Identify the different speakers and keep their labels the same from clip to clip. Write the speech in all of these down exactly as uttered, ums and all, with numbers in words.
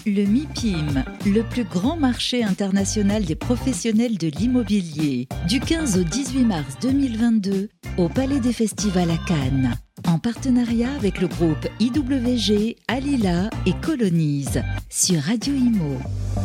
Speaker 1: Le MIPIM, le plus grand marché international des professionnels de l'immobilier, du quinze au dix-huit mars deux mille vingt-deux, au Palais des Festivals à Cannes, en partenariat avec le groupe I W G, Alila et Colonise, sur Radio Imo.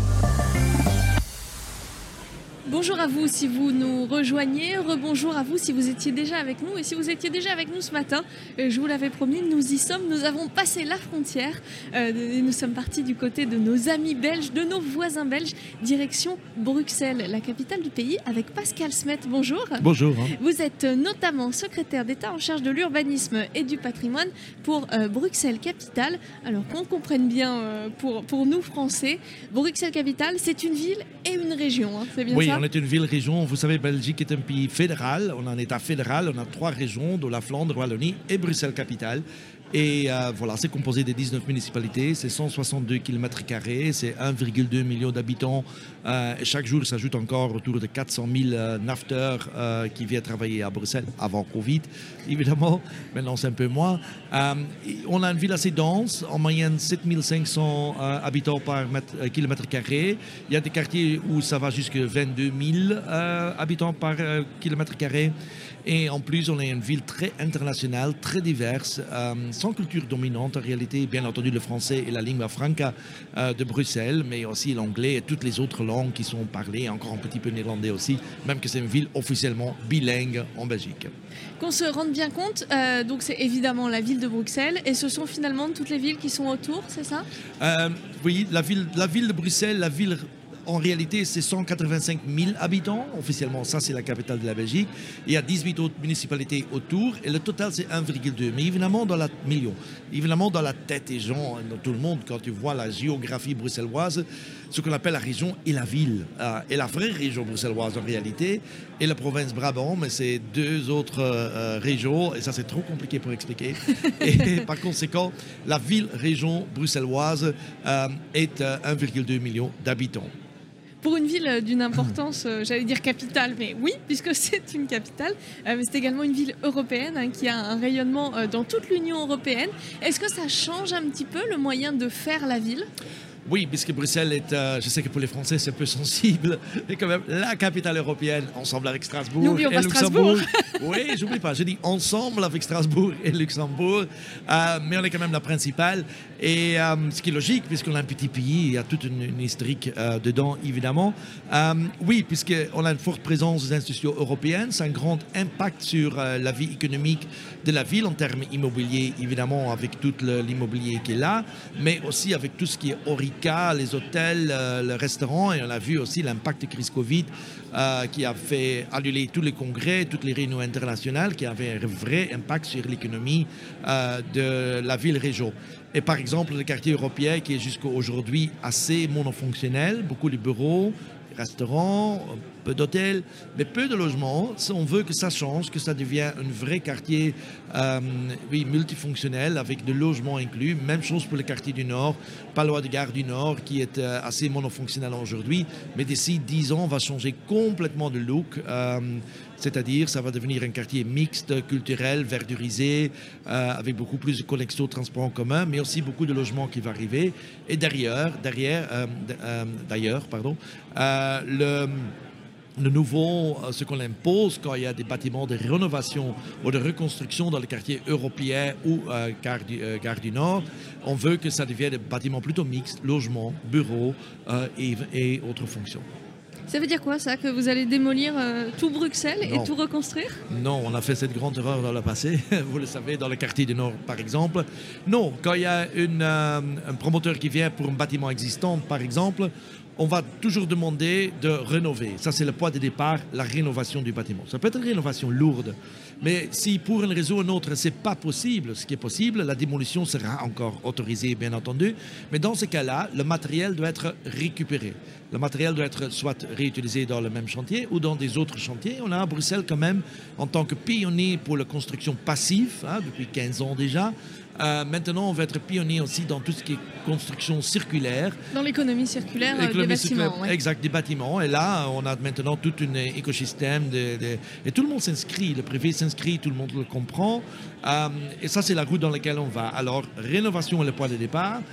Speaker 2: Bonjour à vous si vous nous rejoignez, rebonjour à vous si vous étiez déjà avec nous et si vous étiez déjà avec nous ce matin, je vous l'avais promis, nous y sommes, nous avons passé la frontière euh, et nous sommes partis du côté de nos amis belges, de nos voisins belges, direction Bruxelles, la capitale du pays, avec Pascal Smet. Bonjour.
Speaker 3: Bonjour.
Speaker 2: Vous êtes notamment secrétaire d'État en charge de l'urbanisme et du patrimoine pour euh, Bruxelles Capitale. Alors qu'on comprenne bien euh, pour, pour nous Français, Bruxelles Capitale, c'est une ville et une région, hein, c'est bien
Speaker 3: oui,
Speaker 2: ça?
Speaker 3: On est une ville-région. Vous savez, Belgique est un pays fédéral. On a un État fédéral. On a trois régions, de la Flandre, Wallonie et Bruxelles-Capitale. Et euh, voilà, c'est composé de dix-neuf municipalités. C'est cent soixante-deux kilomètres carrés. C'est un virgule deux million d'habitants. Euh, et chaque jour s'ajoute encore autour de quatre cent mille euh, nafteurs euh, qui viennent travailler à Bruxelles avant Covid, évidemment. Maintenant, c'est un peu moins. Euh, on a une ville assez dense. En moyenne, sept mille cinq cents euh, habitants par mètre, euh, kilomètre carré. Il y a des quartiers où ça va jusqu'à vingt-deux mille euh, habitants par euh, kilomètre carré. Et en plus, on est une ville très internationale, très diverse, euh, sans culture dominante en réalité. Bien entendu, le français et la lingua franca euh, de Bruxelles, mais aussi l'anglais et toutes les autres langues qui sont parlées, encore un petit peu néerlandais aussi, même que c'est une ville officiellement bilingue en Belgique.
Speaker 2: Qu'on se rende bien compte, euh, donc c'est évidemment la ville de Bruxelles, et ce sont finalement toutes les villes qui sont autour, c'est ça?
Speaker 3: euh, Oui, la ville, la ville de Bruxelles, la ville... En réalité, c'est cent quatre-vingt-cinq mille habitants. Officiellement, ça, c'est la capitale de la Belgique. Il y a dix-huit autres municipalités autour. Et le total, c'est un virgule deux. Mais évidemment, dans la million. Évidemment, dans la tête des gens, dans tout le monde, quand tu vois la géographie bruxelloise, ce qu'on appelle la région et la ville. Euh, et la vraie région bruxelloise, en réalité, et la province Brabant. Mais c'est deux autres euh, régions. Et ça, c'est trop compliqué pour expliquer. Et par conséquent, la ville-région bruxelloise euh, est euh, un virgule deux million d'habitants.
Speaker 2: Pour une ville d'une importance, euh, j'allais dire capitale, mais oui, puisque c'est une capitale, euh, mais c'est également une ville européenne hein, qui a un rayonnement euh, dans toute l'Union européenne. Est-ce que ça change un petit peu le moyen de faire la ville ?
Speaker 3: Oui, puisque Bruxelles est, euh, je sais que pour les Français c'est un peu sensible, mais quand même la capitale européenne, ensemble avec Strasbourg
Speaker 2: N'oublions
Speaker 3: et
Speaker 2: pas
Speaker 3: Luxembourg.
Speaker 2: Strasbourg.
Speaker 3: Oui, j'oublie pas, je dis ensemble avec Strasbourg et Luxembourg, euh, mais on est quand même la principale. Et euh, ce qui est logique, puisqu'on a un petit pays, il y a toute une, une historique euh, dedans, évidemment. Euh, oui, puisqu'on a une forte présence des institutions européennes, c'est un grand impact sur euh, la vie économique de la ville en termes immobiliers, évidemment, avec tout le, l'immobilier qui est là, mais aussi avec tout ce qui est Orica, les hôtels, euh, le restaurant, et on a vu aussi l'impact de crise Covid euh, qui a fait annuler tous les congrès, toutes les réunions internationales, qui avaient un vrai impact sur l'économie euh, de la ville-région. Et par exemple, le quartier européen qui est jusqu'à aujourd'hui assez monofonctionnel, beaucoup de bureaux, restaurants, peu d'hôtels, mais peu de logements. On veut que ça change, que ça devienne un vrai quartier euh, oui, multifonctionnel avec des logements inclus. Même chose pour le quartier du Nord, pas loin de Gare du Nord, qui est euh, assez monofonctionnel aujourd'hui. Mais d'ici dix ans, on va changer complètement de look. Euh, c'est-à-dire, ça va devenir un quartier mixte, culturel, verdurisé, euh, avec beaucoup plus de connexions de transport en commun, mais aussi beaucoup de logements qui vont arriver. Et derrière, derrière euh, euh, d'ailleurs, pardon, euh, le... Le nouveau, ce qu'on impose quand il y a des bâtiments de rénovation ou de reconstruction dans le quartier européen ou euh, Gare, du, euh, Gare du Nord, on veut que ça devienne des bâtiments plutôt mixtes, logements, bureaux euh, et, et autres fonctions.
Speaker 2: Ça veut dire quoi ça, que vous allez démolir euh, tout Bruxelles
Speaker 3: non.
Speaker 2: et tout reconstruire?
Speaker 3: Non, on a fait cette grande erreur dans le passé, vous le savez, dans le quartier du Nord par exemple. Non, quand il y a une, euh, un promoteur qui vient pour un bâtiment existant par exemple, on va toujours demander de rénover. Ça, c'est le point de départ, la rénovation du bâtiment. Ça peut être une rénovation lourde, mais si pour une raison ou une autre, ce n'est pas possible, ce qui est possible, la démolition sera encore autorisée, bien entendu. Mais dans ce cas-là, le matériel doit être récupéré. Le matériel doit être soit réutilisé dans le même chantier ou dans des autres chantiers. On a à Bruxelles quand même, en tant que pionnier pour la construction passive, hein, depuis quinze ans déjà. Euh, maintenant, on va être pionnier aussi dans tout ce qui est construction circulaire.
Speaker 2: Dans l'économie circulaire euh,
Speaker 3: l'économie
Speaker 2: des bâtiments.
Speaker 3: Circulaire,
Speaker 2: Ouais.
Speaker 3: Exact, des bâtiments. Et là, on a maintenant tout un écosystème. De, de, et tout le monde s'inscrit. Le privé s'inscrit, tout le monde le comprend. Euh, et ça, c'est la route dans laquelle on va. Alors, rénovation est le point de départ.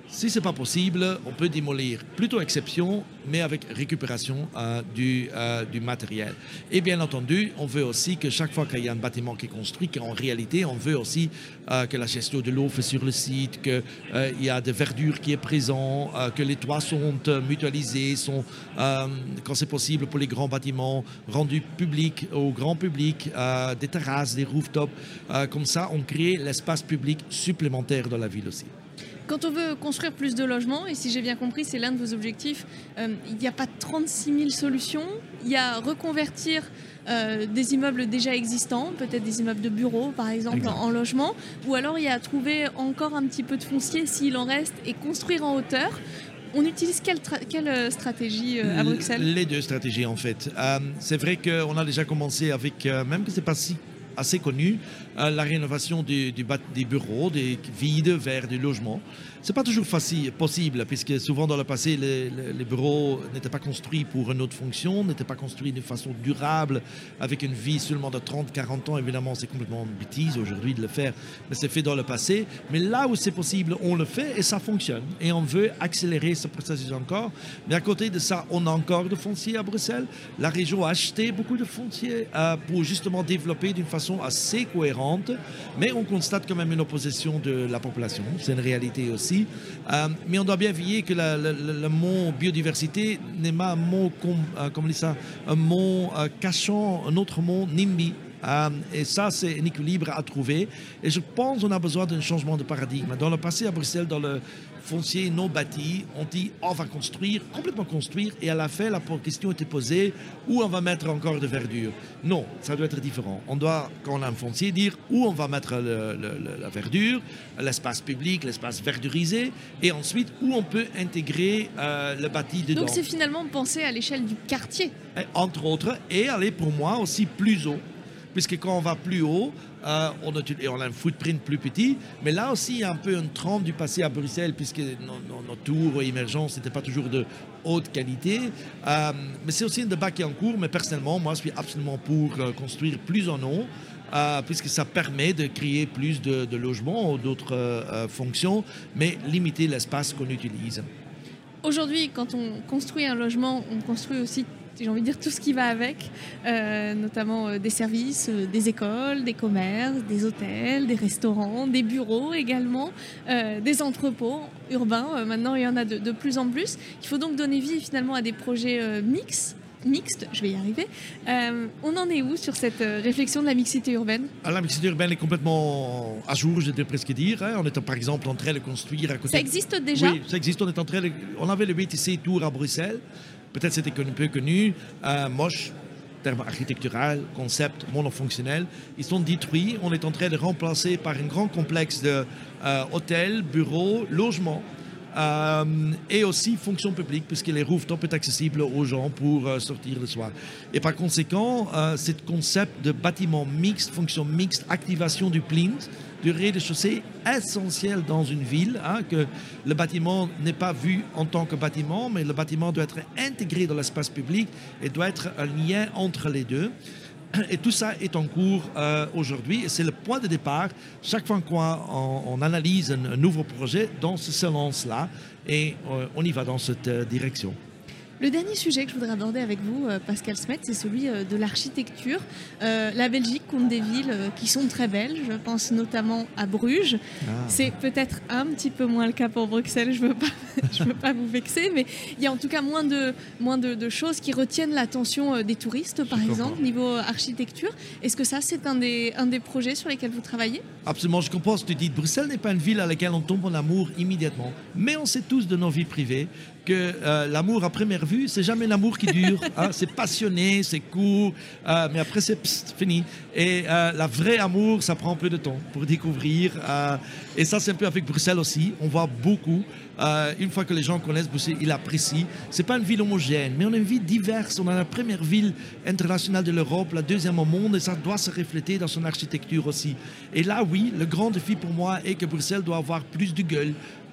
Speaker 3: Si ce n'est pas possible, on peut démolir, plutôt exception, mais avec récupération euh, du, euh, du matériel. Et bien entendu, on veut aussi que chaque fois qu'il y a un bâtiment qui est construit, qu'en réalité, on veut aussi euh, que la gestion de l'eau fait sur le site, qu'il euh, y a de verdure qui est présent, euh, que les toits sont euh, mutualisés, sont, euh, quand c'est possible pour les grands bâtiments, rendus publics au grand public, euh, des terrasses, des rooftops. Euh, comme ça, on crée l'espace public supplémentaire dans la ville aussi.
Speaker 2: Quand on veut construire plus de logements, et si j'ai bien compris, c'est l'un de vos objectifs, euh, il n'y a pas trente-six mille solutions. Il y a reconvertir euh, des immeubles déjà existants, peut-être des immeubles de bureaux par exemple, en, en logement, ou alors il y a trouver encore un petit peu de foncier s'il en reste et construire en hauteur. On utilise quelle, tra- quelle stratégie euh, à Bruxelles ?
Speaker 3: Les deux stratégies en fait. Euh, c'est vrai qu'on a déjà commencé avec, euh, même que ce n'est pas si assez connu, euh, la rénovation du, du bat- des bureaux, des vides vers du logement. Ce n'est pas toujours facile, possible, puisque souvent dans le passé, les, les, les bureaux n'étaient pas construits pour une autre fonction, n'étaient pas construits de façon durable, avec une vie seulement de trente à quarante ans. Évidemment, c'est complètement une bêtise aujourd'hui de le faire, mais c'est fait dans le passé. Mais là où c'est possible, on le fait et ça fonctionne. Et on veut accélérer ce processus encore. Mais à côté de ça, on a encore de foncier à Bruxelles. La région a acheté beaucoup de foncier euh, pour justement développer d'une façon assez cohérente, mais on constate quand même une opposition de la population. C'est une réalité aussi. Euh, mais on doit bien veiller que la, la, la, le mot biodiversité n'est pas un mot, comme, euh, comme on dit ça, un mot euh, cachant un autre mot, NIMBY. Euh, et ça, c'est un équilibre à trouver. Et je pense qu'on a besoin d'un changement de paradigme. Dans le passé, à Bruxelles, dans le foncier non bâti, on dit on va construire, complètement construire, et à la fin, la question était posée où on va mettre encore de verdure. Non, ça doit être différent. On doit, quand on a un foncier, dire où on va mettre le, le, la verdure, l'espace public, l'espace verdurisé, et ensuite où on peut intégrer euh, le bâti dedans.
Speaker 2: Donc c'est finalement penser à l'échelle du quartier.
Speaker 3: Et, entre autres, et aller pour moi aussi plus haut. Puisque quand on va plus haut, euh, on, a, et on a un footprint plus petit, mais là aussi il y a un peu une trempe du passé à Bruxelles, puisque nos, nos, nos tours émergents n'étaient pas toujours de haute qualité. Euh, mais c'est aussi un débat qui est en cours, mais personnellement, moi je suis absolument pour euh, construire plus en haut, euh, puisque ça permet de créer plus de, de logements ou d'autres euh, fonctions, mais limiter l'espace qu'on utilise.
Speaker 2: Aujourd'hui, quand on construit un logement, on construit aussi, j'ai envie de dire, tout ce qui va avec, euh, notamment euh, des services, euh, des écoles, des commerces, des hôtels, des restaurants, des bureaux également, euh, des entrepôts urbains. Euh, maintenant, il y en a de, de plus en plus. Il faut donc donner vie finalement à des projets euh, mixtes. Mixte, je vais y arriver. Euh, on en est où sur cette euh, réflexion de la mixité urbaine ?
Speaker 3: La mixité urbaine est complètement à jour, je devrais presque dire. Hein. On est par exemple en train de construire à côté...
Speaker 2: Ça existe déjà ?
Speaker 3: Oui, ça existe. On est en train de... On avait le B T C Tour à Bruxelles. Peut-être c'était un peu connu. Euh, moche, terme architectural, concept monofonctionnel. Ils sont détruits. On est en train de remplacer par un grand complexe de euh, hôtels, bureaux, logements. Euh, et aussi fonction publique, puisque les rooftops est accessible aux gens pour euh, sortir le soir. Et par conséquent, euh, ce concept de bâtiment mixte, fonction mixte, activation du plinth, du rez-de-chaussée, essentiel dans une ville, hein, que le bâtiment n'est pas vu en tant que bâtiment, mais le bâtiment doit être intégré dans l'espace public et doit être un lien entre les deux. Et tout ça est en cours euh, aujourd'hui et c'est le point de départ chaque fois qu'on on analyse un, un nouveau projet dans ce sens-là et euh, on y va dans cette euh, direction.
Speaker 2: Le dernier sujet que je voudrais aborder avec vous, Pascal Smet, c'est celui de l'architecture. Euh, la Belgique compte des villes qui sont très belles. Je pense notamment à Bruges. Ah. C'est peut-être un petit peu moins le cas pour Bruxelles. Je ne veux pas, je veux pas vous vexer, mais il y a en tout cas moins de, moins de, de choses qui retiennent l'attention des touristes, par je exemple, comprends. Niveau architecture. Est-ce que ça, c'est un des, un des projets sur lesquels vous travaillez ?
Speaker 3: Absolument, je comprends ce que tu dis. Bruxelles n'est pas une ville à laquelle on tombe en amour immédiatement. Mais on sait tous de nos vies privées que euh, l'amour à première vue, c'est jamais l'amour qui dure. Hein, c'est passionné, c'est court, euh, mais après c'est pst, fini. Et euh, la vraie amour, ça prend un peu de temps pour découvrir. Euh, et ça, c'est un peu avec Bruxelles aussi. On voit beaucoup. Euh, une fois que les gens connaissent Bruxelles, ils apprécient. C'est pas une ville homogène, mais on est une ville diverse. On a la première ville internationale de l'Europe, la deuxième au monde, et ça doit se refléter dans son architecture aussi. Et là, oui, le grand défi pour moi est que Bruxelles doit avoir plus de gueule.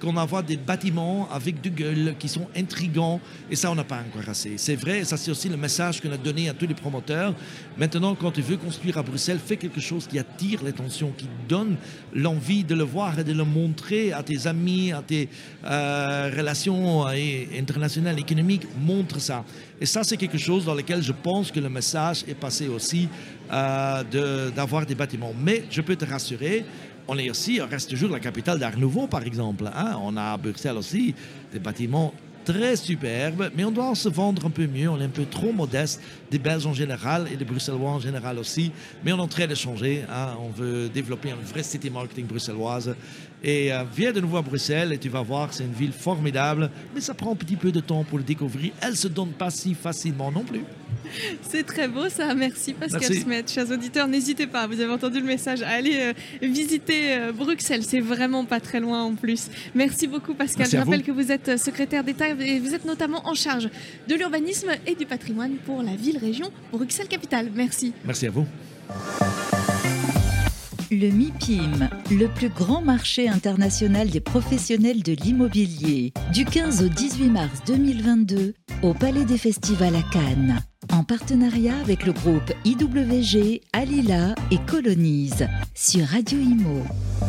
Speaker 3: qu'on envoie des bâtiments avec du gueule, qui sont intrigants, et ça, on n'a pas encore assez. C'est vrai, ça c'est aussi le message qu'on a donné à tous les promoteurs. Maintenant, quand tu veux construire à Bruxelles, fais quelque chose qui attire l'attention, qui donne l'envie de le voir et de le montrer à tes amis, à tes euh, relations internationales, économiques, montre ça. Et ça, c'est quelque chose dans lequel je pense que le message est passé aussi euh, de, d'avoir des bâtiments. Mais je peux te rassurer, on est aussi, on reste toujours la capitale d'Art Nouveau, par exemple. Hein? On a à Bruxelles aussi des bâtiments très superbes, mais on doit se vendre un peu mieux. On est un peu trop modeste, des Belges en général et des Bruxellois en général aussi. Mais on est en train de changer. Hein? On veut développer un vrai city marketing bruxelloise. Et euh, viens de nouveau à Bruxelles et tu vas voir, c'est une ville formidable. Mais ça prend un petit peu de temps pour le découvrir. Elle ne se donne pas si facilement non plus.
Speaker 2: C'est très beau ça, merci Pascal
Speaker 3: Merci.
Speaker 2: Smet. Chers auditeurs, n'hésitez pas, vous avez entendu le message, allez euh, visiter euh, Bruxelles, c'est vraiment pas très loin en plus. Merci beaucoup Pascal,
Speaker 3: Merci
Speaker 2: je rappelle
Speaker 3: vous.
Speaker 2: que vous êtes secrétaire d'État et vous êtes notamment en charge de l'urbanisme et du patrimoine pour la ville-région Bruxelles-Capitale. Merci.
Speaker 3: Merci à vous.
Speaker 1: Le MIPIM, le plus grand marché international des professionnels de l'immobilier, du quinze au dix-huit mars deux mille vingt-deux, au Palais des Festivals à Cannes, en partenariat avec le groupe I W G, Alila et Colonise, sur Radio Imo.